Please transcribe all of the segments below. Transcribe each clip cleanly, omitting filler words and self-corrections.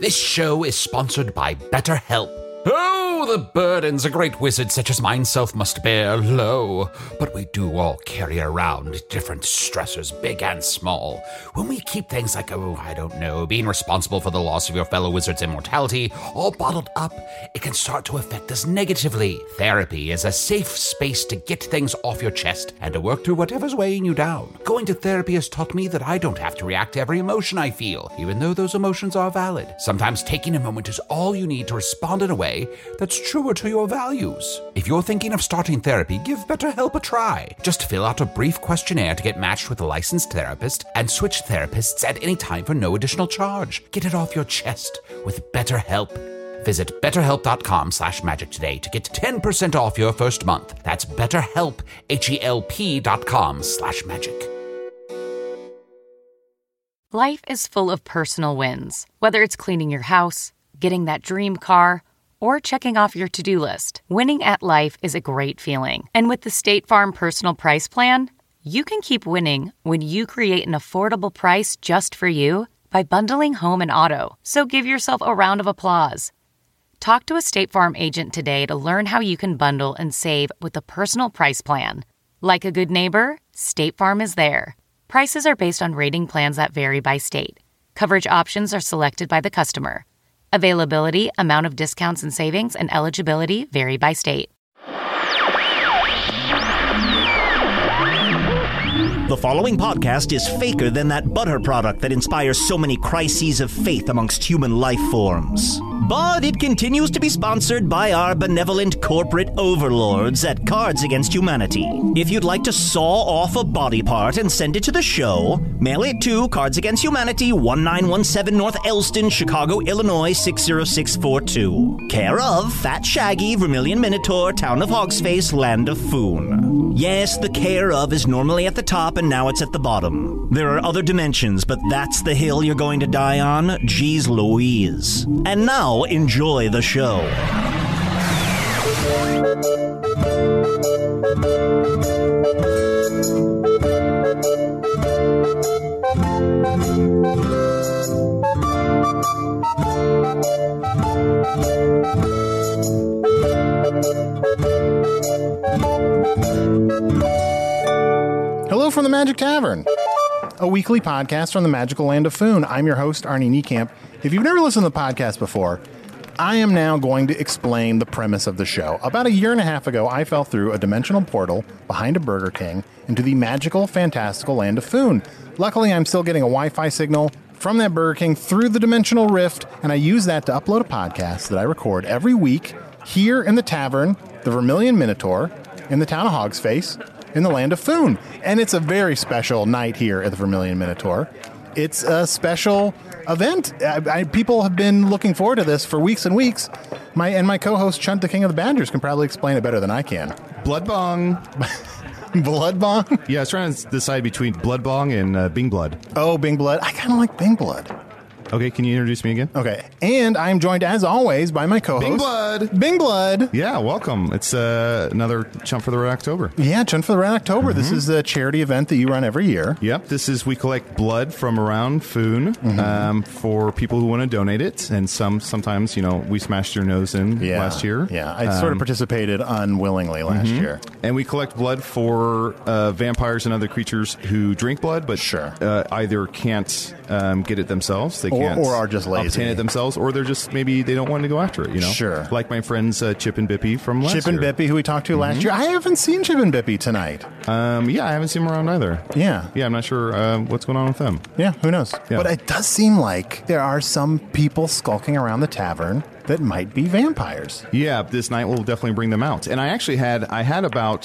This show is sponsored by BetterHelp. Oh, the burdens a great wizard such as myself must bear, lo. But we do all carry around different stressors, big and small. When we keep things like, being responsible for the loss of your fellow wizard's immortality, all bottled up, it can start to affect us negatively. Therapy is a safe space to get things off your chest and to work through whatever's weighing you down. Going to therapy has taught me that I don't have to react to every emotion I feel, even though those emotions are valid. Sometimes taking a moment is all you need to respond in a way that's truer to your values. If you're thinking of starting therapy, give BetterHelp a try. Just fill out a brief questionnaire to get matched with a licensed therapist and switch therapists at any time for no additional charge. Get it off your chest with BetterHelp. Visit betterhelp.com/magic today to get 10% off your first month. That's BetterHelp, HELP.com/magic. Life is full of personal wins. Whether it's cleaning your house, getting that dream car, or checking off your to-do list, winning at life is a great feeling. And with the State Farm Personal Price Plan, you can keep winning when you create an affordable price just for you by bundling home and auto. So give yourself a round of applause. Talk to a State Farm agent today to learn how you can bundle and save with the Personal Price Plan. Like a good neighbor, State Farm is there. Prices are based on rating plans that vary by state. Coverage options are selected by the customer. Availability, amount of discounts and savings, and eligibility vary by state. The following podcast is faker than that butter product that inspires so many crises of faith amongst human life forms. But it continues to be sponsored by our benevolent corporate overlords at Cards Against Humanity. If you'd like to saw off a body part and send it to the show, mail it to Cards Against Humanity, 1917 North Elston, Chicago, Illinois, 60642. Care of Fat Shaggy, Vermilion Minotaur, Town of Hogsface, Land of Foon. Yes, the care of is normally at the top and now it's at the bottom. There are other dimensions, but that's the hill you're going to die on? Jeez Louise. And now, enjoy the show. Hello from the Magic Tavern, a weekly podcast from the magical land of Foon. I'm your host, Arnie Niekamp. If you've never listened to the podcast before, I am now going to explain the premise of the show. About 1.5 years ago, I fell through a dimensional portal behind a Burger King into the magical, fantastical land of Foon. Luckily, I'm still getting a Wi-Fi signal from that Burger King through the dimensional rift, and I use that to upload a podcast that I record every week here in the tavern, the Vermilion Minotaur, in the town of Hogsface, in the land of Foon. And it's a very special night here at the Vermilion Minotaur. It's a special event. People have been looking forward to this for weeks and weeks. My co-host Chunt, the King of the Badgers, can probably explain it better than I can. Blood Bong. Blood Bong? Yeah, I was trying to decide between Blood Bong and Bing Blood. Oh, Bing Blood. I kind of like Bing Blood. Okay, can you introduce me again? Okay, and I'm joined, as always, by my co-host... Bing Blood! Bing Blood! Yeah, welcome. It's another Chump for the Red October. Yeah, Chump for the Red October. Mm-hmm. This is a charity event that you run every year. Yep, we collect blood from around Foon for people who want to donate it, and sometimes, we smashed your nose in last year. Yeah, I sort of participated unwillingly last year. And we collect blood for vampires and other creatures who drink blood, but either can't get it themselves, they can't or are just lazy, obtain it themselves, or they're just maybe they don't want to go after it. Sure. Like my friends Chip and Bippy from last year. Chip and Bippy, who we talked to last year. I haven't seen Chip and Bippy tonight. I haven't seen them around either. Yeah, I'm not sure what's going on with them. Yeah, who knows? Yeah. But it does seem like there are some people skulking around the tavern that might be vampires. Yeah, this night will definitely bring them out. And I actually had about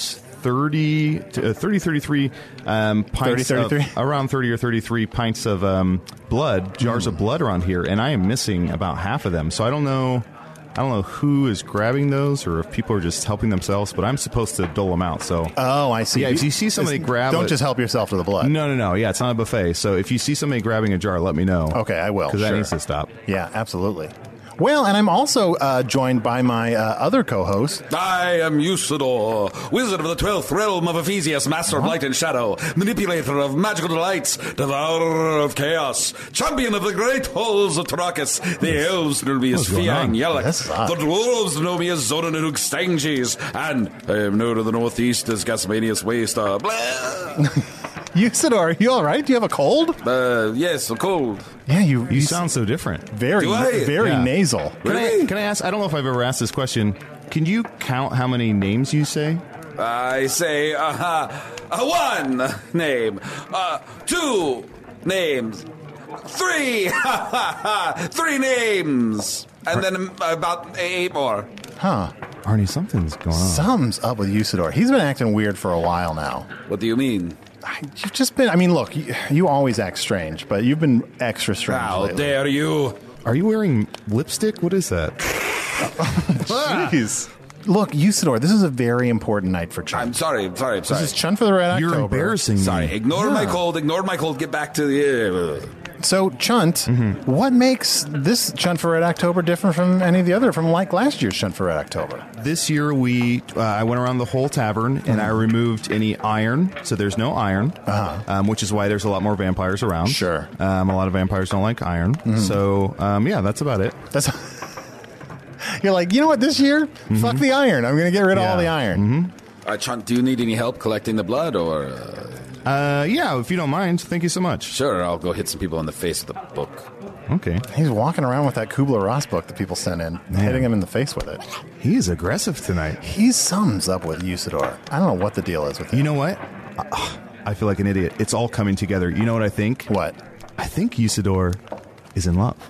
33 pints around 30 or 33 pints of jars of blood around here, and I am missing about half of them. So I don't know who is grabbing those or if people are just helping themselves, but I'm supposed to dole them out. So I see. Yeah, if you see somebody grab don't just help yourself to the blood. No. Yeah, it's not a buffet. So if you see somebody grabbing a jar, let me know. Okay, I will. Because that needs to stop. Yeah, absolutely. Well, and I'm also joined by my other co-host. I am Usador, wizard of the 12th realm of Ephesius, master of light and shadow, manipulator of magical delights, devourer of chaos, champion of the great halls of Tarakis. The elves know me as Fiang Yelek. The dwarves know me as Zonanuk Stanges. And I am known to the northeast as Gasmanius Waystar. Usador, you all right? Do you have a cold? Yes, a cold. Yeah, you sound so different. Very nasal. Can I ask, I don't know if I've ever asked this question, can you count how many names you say? I say, 1 name, 2 names, 3, 3 names, and then about 8 more. Huh. Arnie, something's going on. Something's up with Usador. He's been acting weird for a while now. What do you mean? You've just been, I mean, look, you always act strange, but you've been extra strange How lately. dare you? Are you wearing lipstick? What is that? Jeez. Look, Usador, this is a very important night for Chun. I'm sorry. This is Chun for the Red October. You're embarrassing me. Sorry, ignore my cold, get back to the... So, Chunt, what makes this Chunt for Red October different from any of the other, from like last year's Chunt for Red October? This year I went around the whole tavern and I removed any iron, so there's no iron, which is why there's a lot more vampires around. Sure. A lot of vampires don't like iron, so yeah, that's about it. You're like, you know what, this year, fuck the iron. I'm going to get rid of all the iron. Chunt, do you need any help collecting the blood, or... Yeah, if you don't mind. Thank you so much. Sure, I'll go hit some people in the face with the book. Okay. He's walking around with that Kubler-Ross book that people sent in, hitting him in the face with it. He's aggressive tonight. He sums up with Usador. I don't know what the deal is with him. You know what? I feel like an idiot. It's all coming together. You know what I think? What? I think Usador is in love.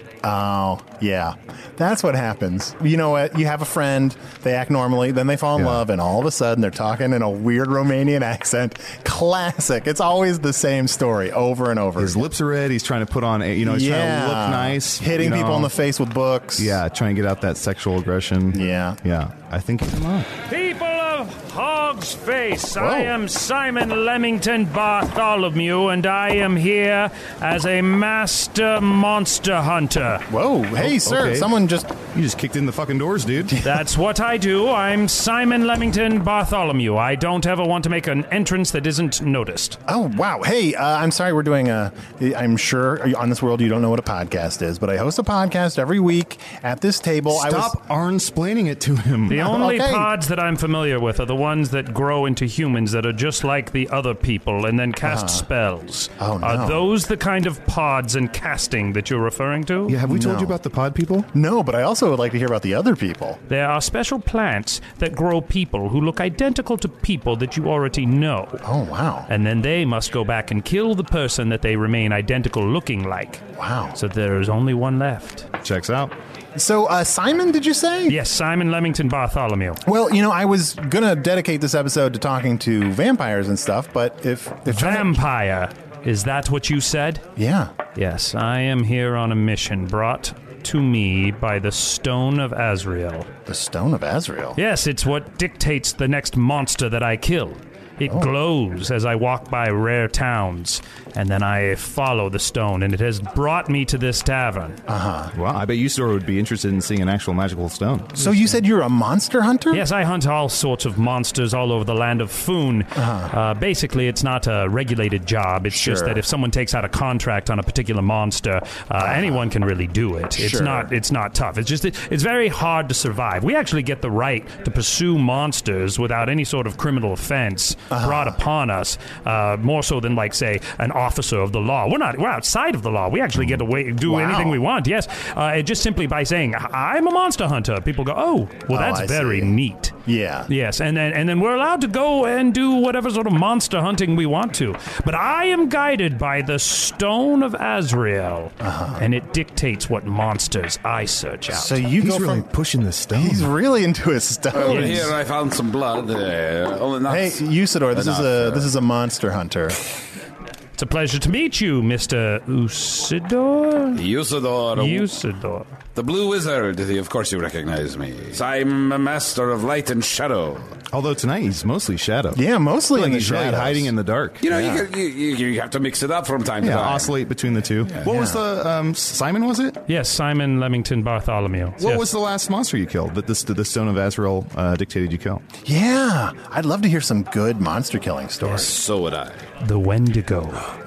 Oh, yeah. That's what happens. You know what? You have a friend, they act normally, then they fall in love, and all of a sudden they're talking in a weird Romanian accent. Classic. It's always the same story over and over. His lips are red. He's trying to put on, he's trying to look nice. Hitting people in the face with books. Yeah, trying to get out that sexual aggression. Yeah. Yeah. I think he's in love. People of Hog's Face, I am Simon Leamington Bartholomew, and I am here as a master monster hunter. Whoa. Hey, sir, someone You just kicked in the fucking doors, dude. That's what I do. I'm Simon Leamington Bartholomew. I don't ever want to make an entrance that isn't noticed. Oh, wow. Hey, I'm sorry we're doing I'm sure on this world you don't know what a podcast is, but I host a podcast every week at this table. Stop Arnsplaining it to him. The only pods that I'm familiar with are the ones that grow into humans that are just like the other people and then cast spells. Oh, no. Are those the kind of pods and casting that you're referring to? Yeah, have we told you about the pod people? No, but I also would like to hear about the other people. There are special plants that grow people who look identical to people that you already know. Oh, wow. And then they must go back and kill the person that they remain identical looking like. Wow. So there is only one left. Checks out. So, Simon, did you say? Yes, Simon Leamington Bartholomew. Well, I was going to dedicate this episode to talking to vampires and stuff, but if Vampire, is that what you said? Yeah. Yes, I am here on a mission brought to me by the Stone of Azrael. The Stone of Azrael? Yes, it's what dictates the next monster that I kill. It glows as I walk by rare towns, and then I follow the stone, and it has brought me to this tavern. Well, I bet Usador would be interested in seeing an actual magical stone. So you said you're a monster hunter? Yes, I hunt all sorts of monsters all over the land of Foon. Basically, it's not a regulated job. It's just that if someone takes out a contract on a particular monster, anyone can really do it. It's not tough. It's just it's very hard to survive. We actually get the right to pursue monsters without any sort of criminal offense brought upon us, more so than, like, say, an officer of the law. We're outside of the law. We actually get to do anything we want. Yes, just simply by saying I'm a monster hunter, people go, oh, well, that's very neat. Yeah. Yes, and then we're allowed to go and do whatever sort of monster hunting we want to. But I am guided by the Stone of Azrael, and it dictates what monsters I search out. So he's really pushing the stone. He's really into his stone. Over here I found some blood. Hey, Usador, this is a monster hunter. It's a pleasure to meet you, Mr. Usador. Usador. The Blue Wizard. Of course you recognize me. I'm a master of light and shadow. Although tonight he's mostly shadow. Yeah, mostly in the he's really shadows. hiding in the dark. You know, you have to mix it up from time to time. Oscillate between the two. What was the Simon? Was it? Yes, Simon Leamington Bartholomew. What was the last monster you killed that the Stone of Azrael dictated you kill? Yeah, I'd love to hear some good monster killing stories. So would I. The Wendigo.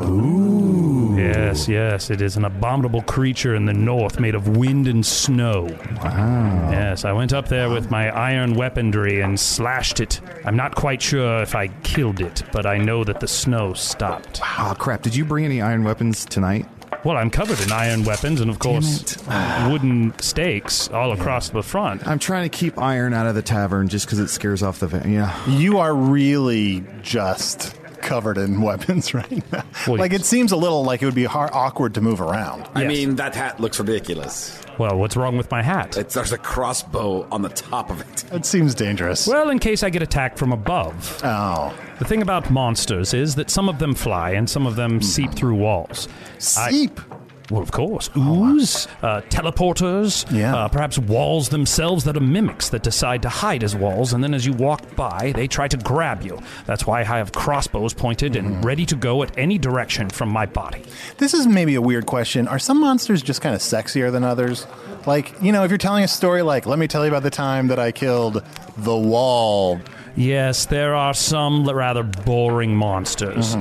Ooh. Yes, it is an abominable creature in the north made of wind and snow. Wow. Yes, I went up there with my iron weaponry and slashed it. I'm not quite sure if I killed it, but I know that the snow stopped. Oh, crap. Did you bring any iron weapons tonight? Well, I'm covered in iron weapons and, of course, wooden stakes all across the front. I'm trying to keep iron out of the tavern just because it scares off the... You are really just covered in weapons right now. Well, like, it seems a little like it would be awkward to move around. I mean, that hat looks ridiculous. Well, what's wrong with my hat? There's a crossbow on the top of it. It seems dangerous. Well, in case I get attacked from above. Oh. The thing about monsters is that some of them fly and some of them seep through walls. Seep? Well, of course. Ooze, teleporters, perhaps walls themselves that are mimics that decide to hide as walls, and then as you walk by, they try to grab you. That's why I have crossbows pointed and ready to go at any direction from my body. This is maybe a weird question. Are some monsters just kind of sexier than others? Like, if you're telling a story like, let me tell you about the time that I killed the wall. Yes, there are some rather boring monsters,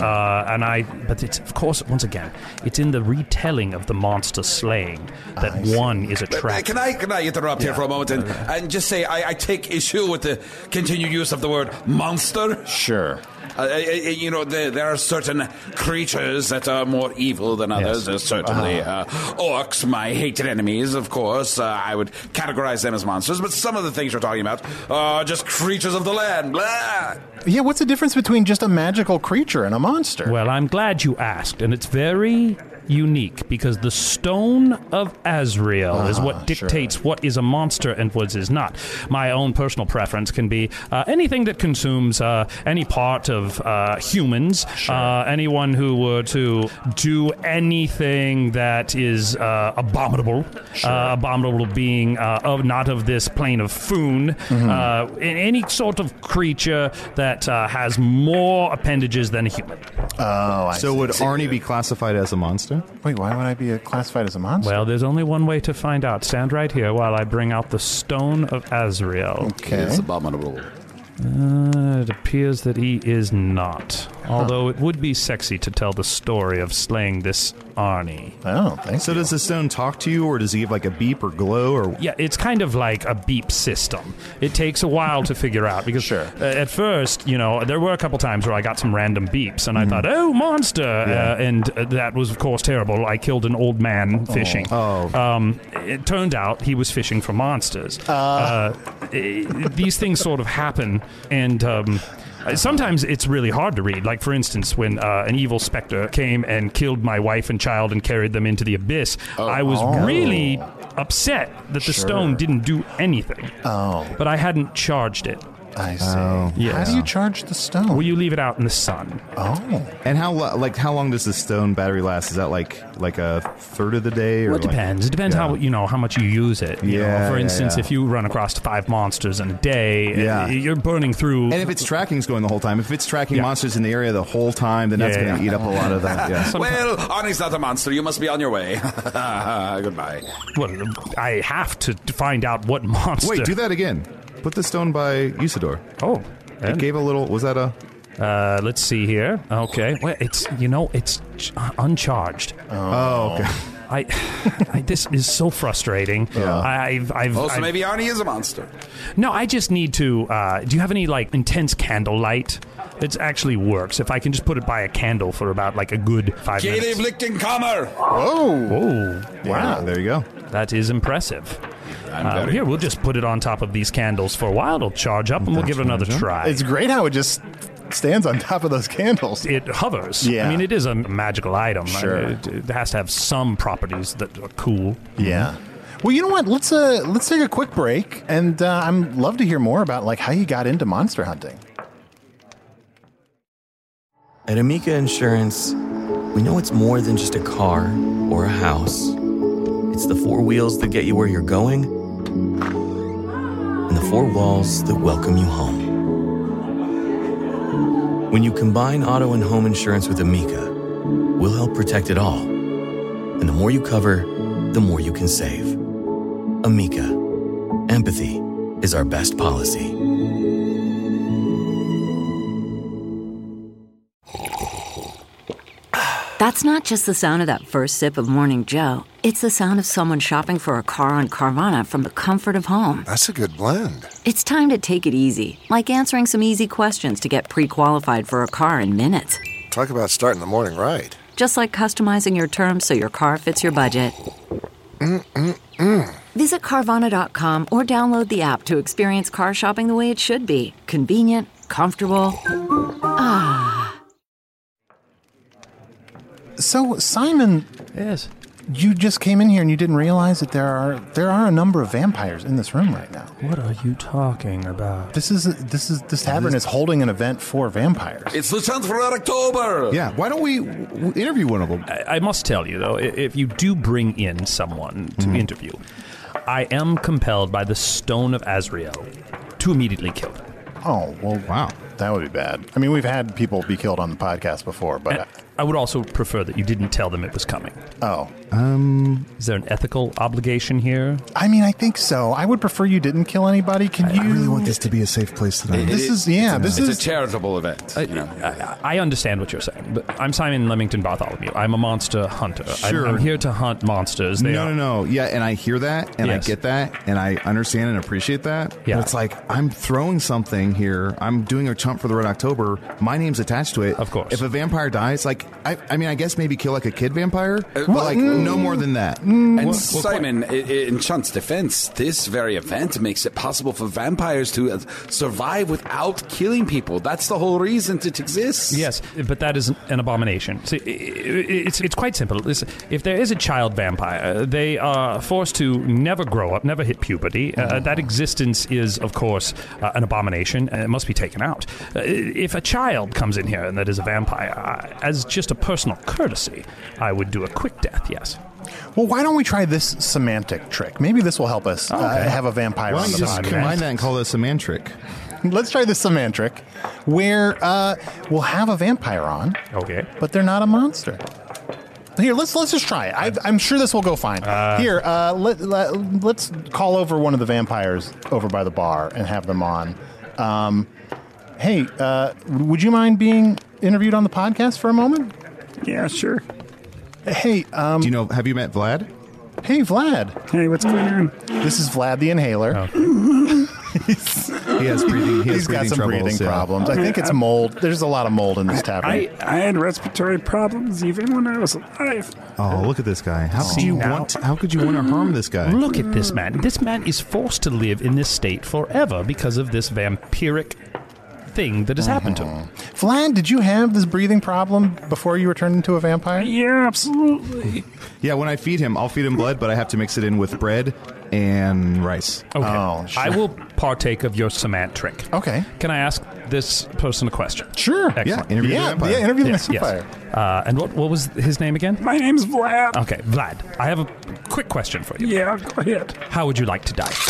but it's, of course, once again, it's in the retelling of the monster slaying that one is attractive. Can I interrupt here for a moment and just say I take issue with the continued use of the word monster? Sure. There are certain creatures that are more evil than others. There's certainly orcs, my hated enemies, of course. I would categorize them as monsters, but some of the things you're talking about are just creatures of the land. Blah. Yeah, what's the difference between just a magical creature and a monster? Well, I'm glad you asked, and it's very unique because the Stone of Azrael is what dictates what is a monster and what is not. My own personal preference can be anything that consumes any part of humans, anyone who were to do anything that is abominable, abominable being not of this plane of Foon, any sort of creature that has more appendages than a human. So would Arnie be classified as a monster? Wait, why would I be classified as a monster? Well, there's only one way to find out. Stand right here while I bring out the Stone of Azrael. Okay. It's abominable. It appears that he is not. Although it would be sexy to tell the story of slaying this Arnie. Oh, thanks. So does the stone talk to you, or does he have like a beep or glow? Or Yeah, it's kind of like a beep system. It takes a while to figure out because at first, there were a couple times where I got some random beeps and I thought, oh, monster! And that was, of course, terrible. I killed an old man fishing. It turned out he was fishing for monsters. These things sort of happen, and sometimes it's really hard to read. Like, for instance, when an evil specter came and killed my wife and child and carried them into the abyss, I was really upset that the stone didn't do anything. But I hadn't charged it. I see. Yes. How do you charge the stone? Well, you leave it out in the sun. And how long does the stone battery last? Is that like a third of the day? Or Well, it depends. It depends how much you use it. For instance, if you run across 5 monsters in a day, you're burning through. And if its tracking's going the whole time, if it's tracking monsters in the area the whole time, then that's going to eat up a lot of that. Yeah. Well, Arnie's not a monster. You must be on your way. Goodbye. Well, I have to find out what monster. Wait, do that again. Put the stone by Usador. Oh. It gave a little... Was that a... Let's see here. Okay. Well, it's uncharged. Oh, okay. This is so frustrating. Yeah. So maybe Arnie is a monster. No, I just need to... do you have any, intense candlelight? It actually works. If I can just put it by a candle for about, a good 5 minutes. Caleb Lichtenkammer! Whoa. Wow. There you go. That is impressive. Here, we'll just put it on top of these candles for a while. It'll charge up, and we'll give it another try. It's great how it just stands on top of those candles. It hovers. Yeah. I mean, it is a magical item. Sure. It has to have some properties that are cool. Yeah. Well, you know what? Let's take a quick break, and I'd love to hear more about how you got into monster hunting. At Amica Insurance, we know it's more than just a car or a house. It's the 4 wheels that get you where you're going and the 4 walls that welcome you home. When you combine auto and home insurance with Amica, we'll help protect it all. And the more you cover, the more you can save. Amica. Empathy is our best policy. That's not just the sound of that first sip of Morning Joe. It's the sound of someone shopping for a car on Carvana from the comfort of home. That's a good blend. It's time to take it easy, like answering some easy questions to get pre-qualified for a car in minutes. Talk about starting the morning right. Just like customizing your terms so your car fits your budget. Visit Carvana.com or download the app to experience car shopping the way it should be. Convenient, comfortable. So, Simon, Yes. you just came in here and you didn't realize that there are a number of vampires in this room right now. What are you talking about? This tavern is holding an event for vampires. It's the chance for October. Yeah, why don't we interview one of them? I must tell you, though, if you do bring in someone to interview, I am compelled by the Stone of Azrael to immediately kill them. Oh, well, wow. That would be bad. I mean, we've had people be killed on the podcast before, but... I would also prefer that you didn't tell them it was coming. Oh. Is there an ethical obligation here? I mean, I think so. I would prefer you didn't kill anybody. Can you... I really want this to be a safe place tonight. It's a charitable event. I understand what you're saying, but I'm Simon Leamington Bartholomew. I'm a monster hunter. Sure. I'm here to hunt monsters. No. Yeah, and I hear that, and Yes. I get that, and I understand and appreciate that. Yeah. But it's like, I'm throwing something here. I'm doing a chump for the Red October. My name's attached to it. Of course. If a vampire dies, like, I mean, I guess maybe kill like a kid vampire, but like no more than that. And Simon, in Chunt's defense, this very event makes it possible for vampires to survive without killing people. That's the whole reason it exists. Yes, but that is an abomination. See, it's quite simple. Listen, if there is a child vampire, they are forced to never grow up, never hit puberty. That existence is, of course, an abomination, and it must be taken out. If a child comes in here and that is a vampire, as just a personal courtesy, I would do a quick death, yes. Well, why don't we try this semantic trick? Maybe this will help us have a vampire Why on don't the you just podcast. combine that and call it a semantric? Let's try this semantric, where we'll have a vampire on, Okay. but they're not a monster. Here, let's just try it. I'm sure this will go fine. Here, let's call over one of the vampires over by the bar and have them on. Hey, would you mind being interviewed on the podcast for a moment? Yeah, sure. Hey, Do you know? Have you met Vlad? hey, Vlad. Hey, what's going on? This is Vlad the Inhaler. He has breathing. He's got some breathing problems. I think it's mold. There's a lot of mold in this tavern. I had respiratory problems even when I was alive. Oh, look at this guy! How could you want to harm this guy? Look at this man. This man is forced to live in this state forever because of this vampiric thing that has happened to him. Vlad, did you have this breathing problem before you were turned into a vampire? Yeah, absolutely. Yeah, when I feed him, I'll feed him blood, but I have to mix it in with bread and rice. Okay. Oh, sure. I will partake of your semantric. Okay. Can I ask this person a question? Sure. Excellent. Yeah, interview the vampire. interview the Yes, vampire. yes. And what was his name again? My name's Vlad. Okay, Vlad. I have a quick question for you. Yeah, go ahead. How would you like to die?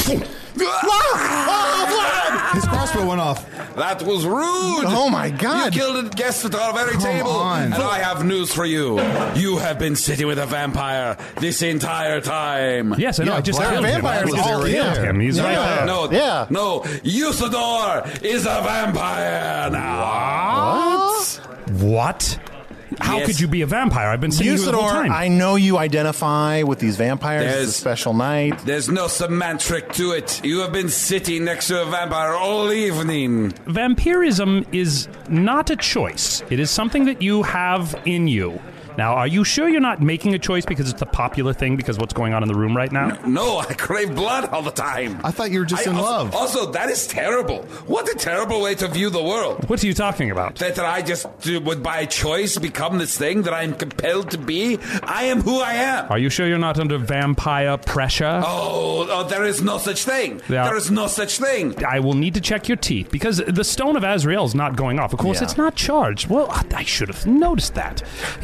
His crossbow went off. That was rude. Oh, my God. You killed a guest at our very table. on. And I have news for you. You have been sitting with a vampire this entire time. Yes, I know. Yeah, I just Vlad killed him. vampires I just all killed here. him. He's Yeah. right there. No, Yeah. no. Usador is a vampire now. What? How Yes. could you be a vampire? I've been seeing you the whole Usador, time. I know you identify with these vampires. It's a There's- special night. There's no semantric to it. You have been sitting next to a vampire all evening. Vampirism is not a choice. It is something that you have in you. Now, are you sure you're not making a choice because it's the popular thing because of what's going on in the room right now? No, I crave blood all the time. I thought you were just in love. Also, that is terrible. What a terrible way to view the world. What are you talking about? That I just would by choice become this thing that I am compelled to be. I am who I am. Are you sure you're not under vampire pressure? Oh, there is no such thing. Yeah. There is no such thing. I will need to check your teeth because the Stone of Azrael is not going off. Of course, Yeah. it's not charged. Well, I should have noticed that. Well, let's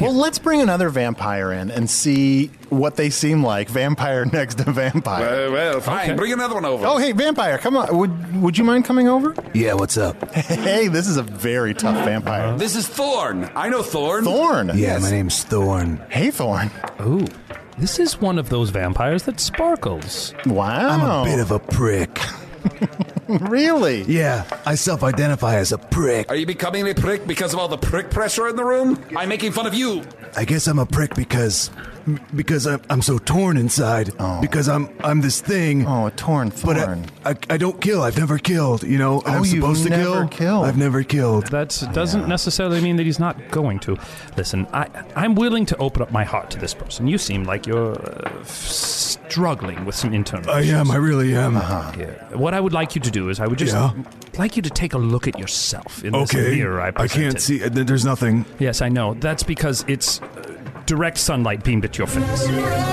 bring another vampire in and see what they seem like. Vampire next to vampire. Well, fine. Okay. Bring another one over. Oh, hey, vampire, come on. Would you mind coming over? Yeah, what's up? Hey, this is a very tough vampire. This is Thorn. I know Thorn. Thorn? Yeah, yes. My name's Thorn. Hey, Thorn. Ooh. This is one of those vampires that sparkles. Wow. I'm a bit of a prick. Really? Yeah, I self-identify as a prick. Are you becoming a prick because of all the prick pressure in the room? I'm making fun of you. I guess I'm a prick because I'm so torn inside. Oh. Because I'm this thing. Oh, a torn Thorn. But I don't kill. I've never killed, you know. And I'm supposed to kill. Killed. I've never killed. That doesn't necessarily mean that he's not going to. Listen, I'm willing to open up my heart to this person. You seem like you're struggling with some internal issues. I am. I really am. Yeah. What I would like you to do is I would just like you to take a look at yourself in this mirror I presented. I can't see. There's nothing. Yes, I know. That's because it's direct sunlight beamed at your face.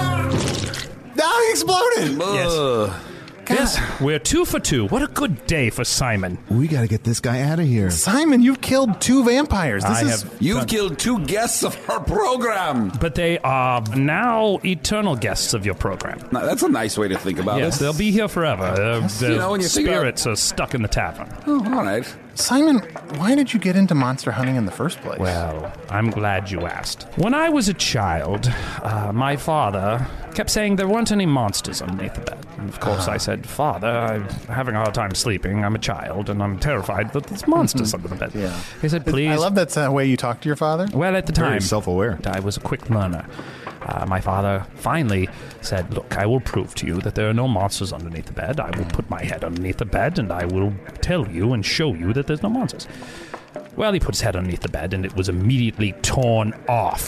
He exploded! Yes. Yes, we're 2 for 2. What a good day for Simon. We gotta get this guy out of here. Simon, you've killed 2 vampires. You've killed 2 guests of our program. But they are now eternal guests of your program. Now, that's a nice way to think about it. Yes, they'll be here forever. Their spirits are stuck in the tavern. Oh, all right. Simon, why did you get into monster hunting in the first place? Well, I'm glad you asked. When I was a child, my father kept saying there weren't any monsters underneath the bed. And of course I said, Father, I'm having a hard time sleeping. I'm a child, and I'm terrified that there's monsters under the bed. Yeah. He said, please. I love that's the way you talk to your father. Well, at the time, very self-aware. I was a quick learner. My father finally said, look, I will prove to you that there are no monsters underneath the bed. I will put my head underneath the bed, and I will tell you and show you that there's no monsters. Well, he put his head underneath the bed, and it was immediately torn off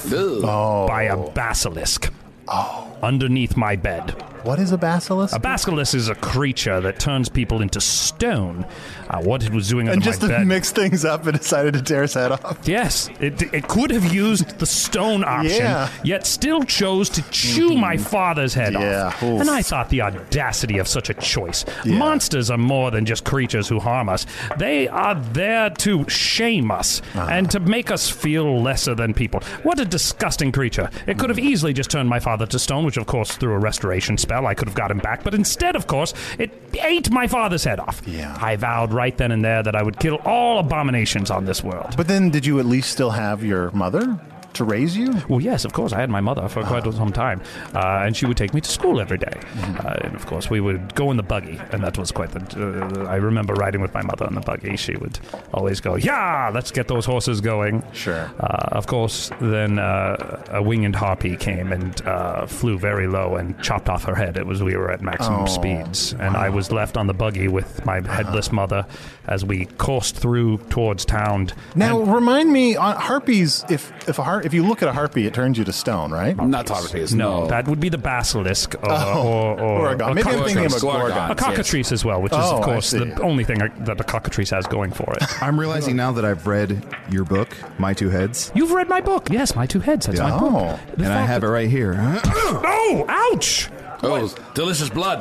by a basilisk underneath my bed. What is a basilisk? A basilisk is a creature that turns people into stone. What it was doing under my bed... And just to mix things up, it decided to tear his head off? Yes. It could have used the stone option, yet still chose to chew my father's head off. Oof. And I thought the audacity of such a choice. Yeah. Monsters are more than just creatures who harm us. They are there to shame us and to make us feel lesser than people. What a disgusting creature. It could have easily just turned my father to stone, which, of course, through a restoration spell, I could have got him back. But instead, of course, it ate my father's head off. Yeah. I vowed right then and there that I would kill all abominations on this world. But then, did you at least still have your mother to raise you? Well, yes, of course. I had my mother for quite some time, and she would take me to school every day. And, of course, we would go in the buggy, and that was quite the... I remember riding with my mother in the buggy. She would always go, yeah, let's get those horses going. Sure. Of course, then a winged harpy came and flew very low and chopped off her head. We were at maximum speeds, and I was left on the buggy with my headless mother as we coursed through towards town. Now, remind me, harpies, if you look at a harpy, it turns you to stone, right? Not harpies, no. That would be the basilisk or a maybe I'm thinking of a gorgon. A cockatrice as well, which is, of course, the only thing that a cockatrice has going for it. I'm realizing now that I've read your book, My Two Heads. You've read my book? Yes, My Two Heads. That's my book. And I have it right here. Oh, ouch! Oh, delicious blood.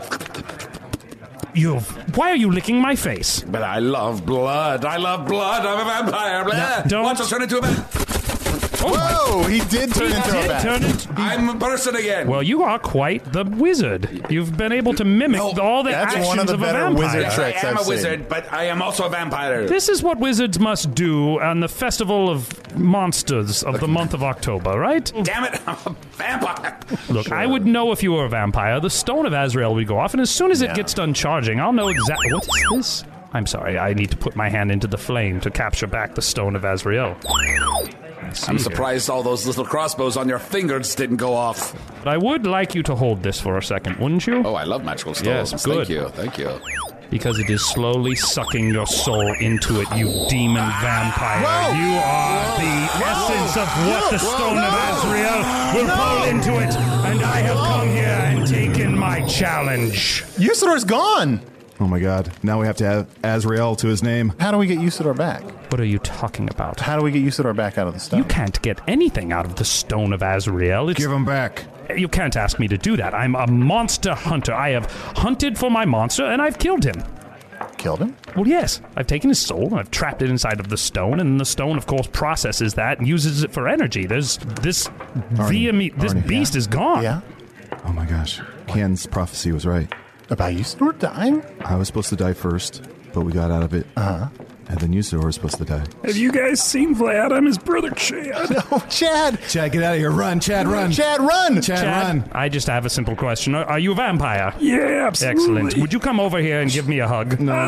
Why are you licking my face? But I love blood. I'm a vampire. Don't. Watch us turn into a man. Whoa! He did turn into a bat. I'm a person again. Well, you are quite the wizard. You've been able to mimic all the actions of a vampire. Wizard tricks I am a wizard, but I am also a vampire. This is what wizards must do on the Festival of Monsters of the month of October, right? Damn it, I'm a vampire. Look, I would know if you were a vampire. The Stone of Azrael would go off, and as soon as it gets done charging, I'll know exactly... What is this? I'm sorry, I need to put my hand into the flame to capture back the Stone of Azrael. I'm surprised all those little crossbows on your fingers didn't go off. But I would like you to hold this for a second, wouldn't you? Oh, I love magical stones. Yes, good. Thank you. Because it is slowly sucking your soul into it, you demon vampire. Whoa. You are the essence of what the Stone of Azrael will pull into it. And I have come here and taken my challenge. Usador's gone. Oh my god. Now we have to add Azrael to his name. How do we get Usador back? What are you talking about? How do we get Usador back out of the stone? You can't get anything out of the Stone of Azrael. Give him back. You can't ask me to do that. I'm a monster hunter. I have hunted for my monster, and I've killed him. killed him? Well, yes. I've taken his soul, I've trapped it inside of the stone, and the stone, of course, processes that and uses it for energy. There's this beast is gone. Yeah? Oh my gosh. Ken's prophecy was right. About Usador dying? I was supposed to die first, but we got out of it. Uh-huh. And then Usador was supposed to die. Have you guys seen Vlad? I'm his brother, Chad. No, Chad! Chad, get out of here. Run, Chad, run. Chad, run! Chad, run. I just have a simple question. Are you a vampire? Yeah, absolutely. Excellent. Would you come over here and give me a hug? No.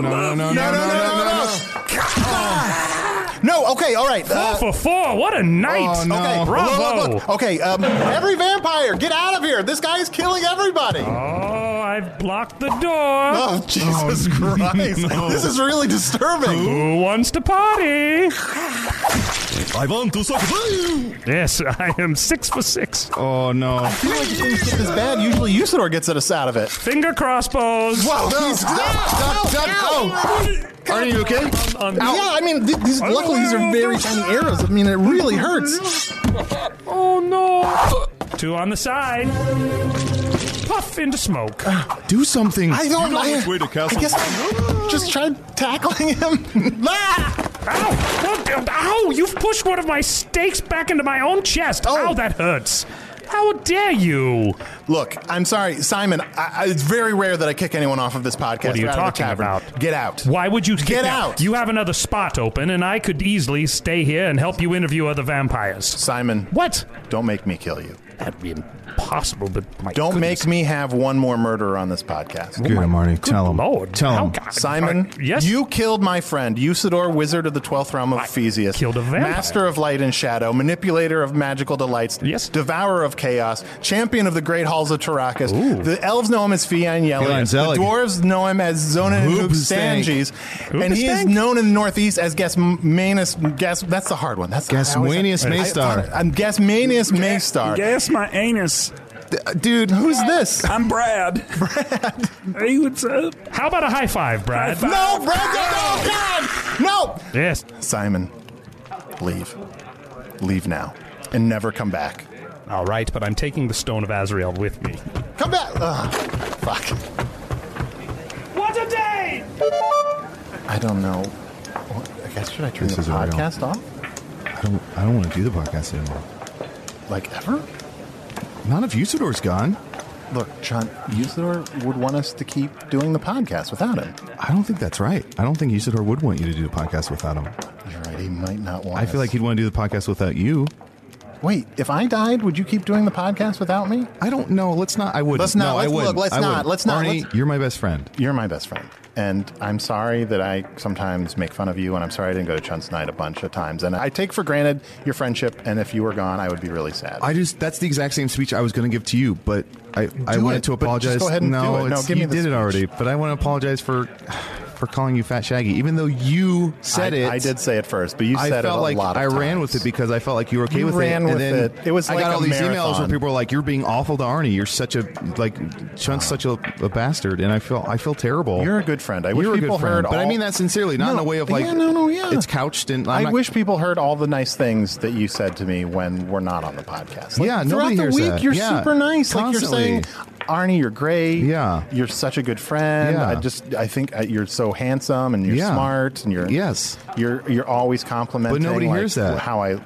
No, okay, all right. 4 for 4. What a night. Oh, no. Okay, Bravo. look. Okay, every vampire, get out of here. This guy is killing everybody. Oh, I've blocked the door. Oh, Jesus Christ. no. This is really disturbing. Who wants to party? I want to suck. Yes, I am 6 for 6. Oh, no. I feel like things get this bad. Usually Usador gets us out of it. Finger crossbows. Whoa, Are you okay? Yeah, I mean, luckily these are very tiny arrows. I mean, it really hurts. Oh, no. 2 on the side. Puff into smoke. Do something. I don't know. I guess I just tried tackling him. Ow! Ow! You've pushed one of my stakes back into my own chest. Ow, that hurts. How dare you? Look, I'm sorry, Simon. It's very rare that I kick anyone off of this podcast. What are you talking about? Get out. Why would you get out? You have another spot open, and I could easily stay here and help you interview other vampires. Simon. What? Don't make me kill you. That'd be impossible, but my Don't goodness. make me have one more murderer on this podcast. Good, Marty. Tell him. Lord. Tell him. Simon, yes? You killed my friend, Usador, wizard of the 12th realm of Ephesius. Killed a vampire. Master of light and shadow, manipulator of magical delights. Yes. Devourer of chaos, champion of the great halls of Tarakas. The elves know him as Fian Yelius. The dwarves know him as Zona and Hoopstanges. And he is known in the northeast as Gasmanius. That's the hard one. That's Gasmanius Maystar. I'm Gasmanius Maystar. Gas my anus. Dude, who's this? I'm Brad. Brad. Hey, what's up? How about a high five, Brad? No, Brad, no, God! No! Yes. Simon, leave. Leave now. And never come back. All right, but I'm taking the Stone of Azrael with me. Come back! Ugh, fuck. What a day! I don't know. I guess should I turn the podcast off? I don't want to do the podcast anymore. Like ever? Not if Usador's gone. Look, John, Usador would want us to keep doing the podcast without him. I don't think that's right. I don't think Usador would want you to do the podcast without him. You're right, he might not want I feel like he'd want to do the podcast without you. Wait, if I died, would you keep doing the podcast without me? I don't know. Let's not. I wouldn't. Let's not. No, I wouldn't. Let's not. Arnie, you're my best friend. You're my best friend. And I'm sorry that I sometimes make fun of you, and I'm sorry I didn't go to Chun's night a bunch of times. And I take for granted your friendship, and if you were gone, I would be really sad. That's the exact same speech I was going to give to you, but I wanted to apologize. Just go ahead and do it. No, give me the did speech. it already, but I want to apologize for calling you Fat Shaggy, even though you said it. I did say it first, but you said it a felt like lot of I times. ran with it because I felt like you were okay with it. ran with it. It was I like got a all these emails marathon. where people were like, "You're being awful to Arnie. You're such a Chun's such a bastard," and I feel terrible. You're a good friend. I wish You're a people good friend, heard but all... I mean that sincerely, not in a way of like, yeah. it's couched in. I wish people heard all the nice things that you said to me when we're not on the podcast. Like, yeah, throughout nobody the hears week, that. you're Yeah, super nice. constantly. Like you're saying, Arnie, you're great. Yeah. You're such a good friend. Yeah. I think you're so handsome and you're smart and you're you're always complimenting. But nobody hears that. How I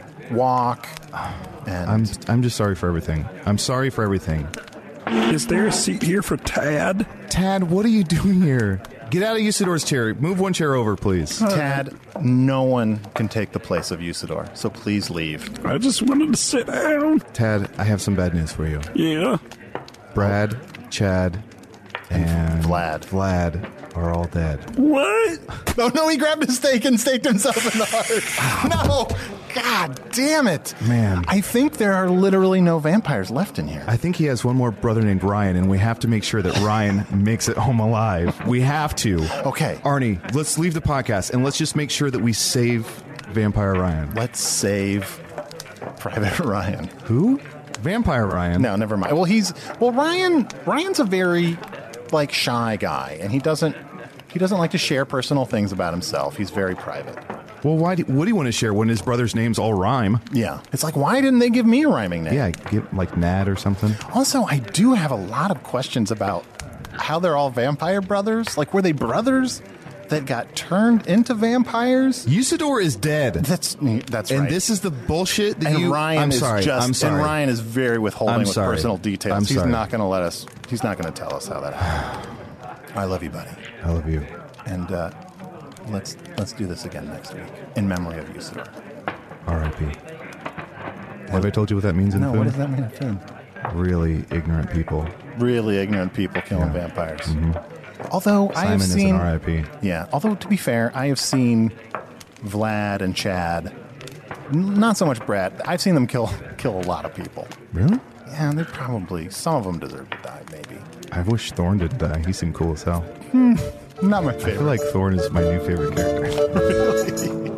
walk. And I'm just sorry for everything. I'm sorry for everything. Is there a seat here for Tad? Tad, what are you doing here? Get out of Usador's chair. Move one chair over, please. Tad, no one can take the place of Usador, so please leave. I just wanted to sit down. Tad, I have some bad news for you. Yeah. Brad, Chad, and Vlad are all dead. What? Oh, no, he grabbed his steak and staked himself in the heart. No. God damn it. Man. I think there are literally no vampires left in here. I think he has one more brother named Ryan, and we have to make sure that Ryan makes it home alive. We have to. Okay. Arnie, let's leave the podcast, and let's just make sure that we save Vampire Ryan. Let's save Private Ryan. Who? Vampire Ryan. No, never mind. Well, Ryan's a very shy guy, and he doesn't like to share personal things about himself. He's very private. Well, what do you want to share when his brother's names all rhyme? Yeah. It's like, why didn't they give me a rhyming name? Yeah, get like Nad or something. Also, I do have a lot of questions about how they're all vampire brothers. Like, were they brothers? that got turned into vampires. Usador is dead. That's right. And this is the bullshit that Ryan I'm is sorry. just. I'm sorry. And Ryan is very withholding with personal details. He's sorry. not going to let us. He's not going to tell us how that happened. I love you, buddy. I love you. And let's do this again next week in memory of Usador. R.I.P. Have I told you what that means in No, food? what does that mean in food? Really ignorant people. Really ignorant people killing vampires. Mm-hmm. Although I have seen... Simon is an R.I.P. Yeah, although to be fair, I have seen Vlad and Chad, not so much Brad, I've seen them kill a lot of people. Really? Yeah, they probably, some of them deserve to die, maybe. I wish Thorn didn't die. He seemed cool as hell. Not my favorite. I feel like Thorn is my new favorite character. Really?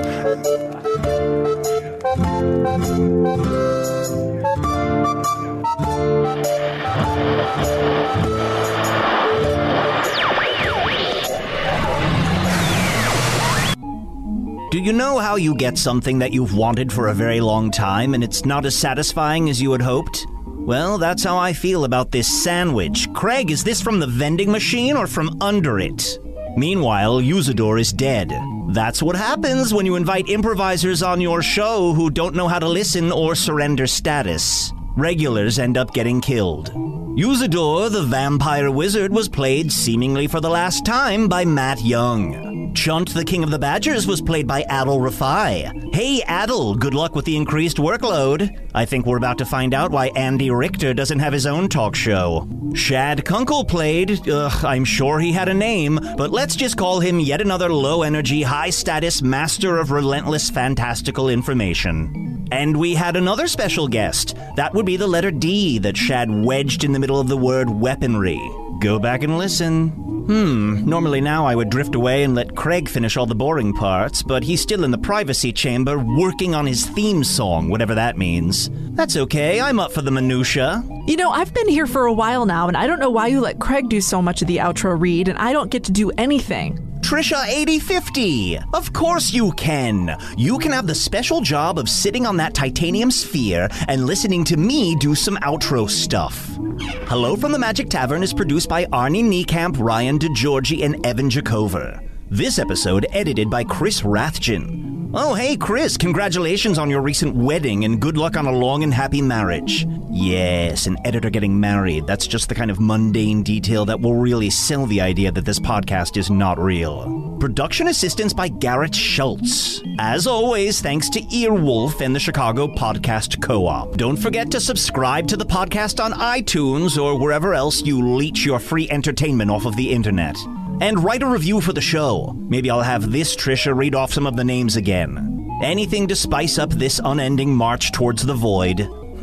Do you know how you get something that you've wanted for a very long time and it's not as satisfying as you had hoped? Well, that's how I feel about this sandwich. Craig, is this from the vending machine or from under it? Meanwhile, Usador is dead. That's what happens when you invite improvisers on your show who don't know how to listen or surrender status. Regulars end up getting killed. Usador, the vampire wizard, was played seemingly for the last time by Matt Young. Chunt, the King of the Badgers, was played by Adil Rafai. Hey, Adil, good luck with the increased workload. I think we're about to find out why Andy Richter doesn't have his own talk show. Shad Kunkel played, I'm sure he had a name, but let's just call him yet another low-energy, high-status master of relentless fantastical information. And we had another special guest. That would be the letter D that Shad wedged in the middle of the word weaponry. Go back and listen. Normally now I would drift away and let Craig finish all the boring parts, but he's still in the privacy chamber working on his theme song, whatever that means. That's okay, I'm up for the minutia. You know, I've been here for a while now, and I don't know why you let Craig do so much of the outro read, and I don't get to do anything. Trisha 8050! Of course you can! You can have the special job of sitting on that titanium sphere and listening to me do some outro stuff. Hello from the Magic Tavern is produced by Arnie Niekamp, Ryan DeGiorgi, and Evan Jacover. This episode edited by Chris Rathjen. Oh, hey, Chris, congratulations on your recent wedding and good luck on a long and happy marriage. Yes, an editor getting married. That's just the kind of mundane detail that will really sell the idea that this podcast is not real. Production assistance by Garrett Schultz. As always, thanks to Earwolf and the Chicago Podcast Co-op. Don't forget to subscribe to the podcast on iTunes or wherever else you leech your free entertainment off of the internet. And write a review for the show. Maybe I'll have this Trisha read off some of the names again. Anything to spice up this unending march towards the void.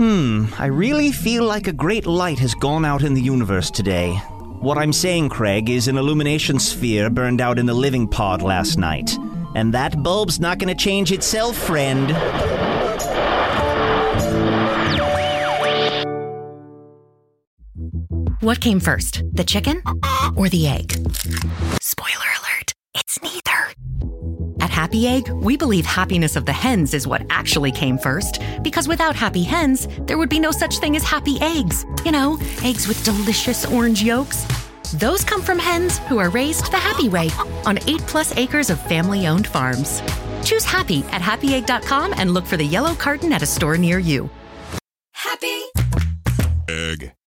I really feel like a great light has gone out in the universe today. What I'm saying, Craig, is an illumination sphere burned out in the living pod last night. And that bulb's not going to change itself, friend. What came first, the chicken or the egg? Spoiler alert, it's neither. At Happy Egg, we believe happiness of the hens is what actually came first, because without happy hens, there would be no such thing as happy eggs. You know, eggs with delicious orange yolks. Those come from hens who are raised the happy way on 8+ acres of family-owned farms. Choose happy at happyegg.com and look for the yellow carton at a store near you. Happy Egg.